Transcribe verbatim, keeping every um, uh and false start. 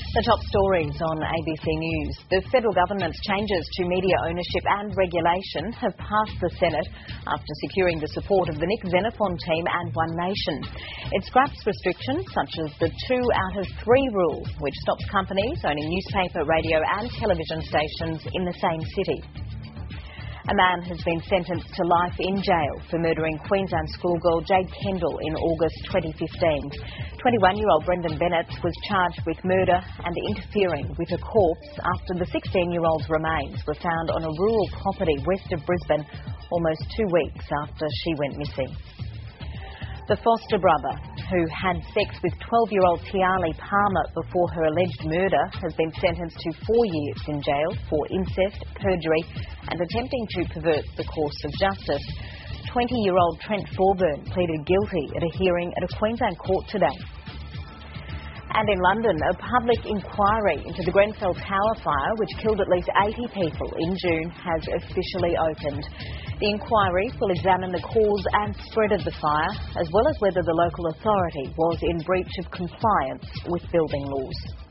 The top stories on A B C News. The federal government's changes to media ownership and regulation have passed the Senate after securing the support of the Nick Xenophon team and One Nation. It scraps restrictions such as the two out of three rule, which stops companies owning newspaper, radio and television stations in the same city. A man has been sentenced to life in jail for murdering Queensland schoolgirl Jade Kendall in August twenty fifteen. twenty-one-year-old Brendan Bennett was charged with murder and interfering with a corpse after the sixteen-year-old's remains were found on a rural property west of Brisbane almost two weeks after she went missing. The foster brother, who had sex with twelve-year-old Tiali Palmer before her alleged murder, has been sentenced to four years in jail for incest, perjury and attempting to pervert the course of justice. twenty-year-old Trent Thorburn pleaded guilty at a hearing at a Queensland court today. And in London, a public inquiry into the Grenfell Tower fire, which killed at least eighty people in June, has officially opened. The inquiry will examine the cause and spread of the fire, as well as whether the local authority was in breach of compliance with building laws.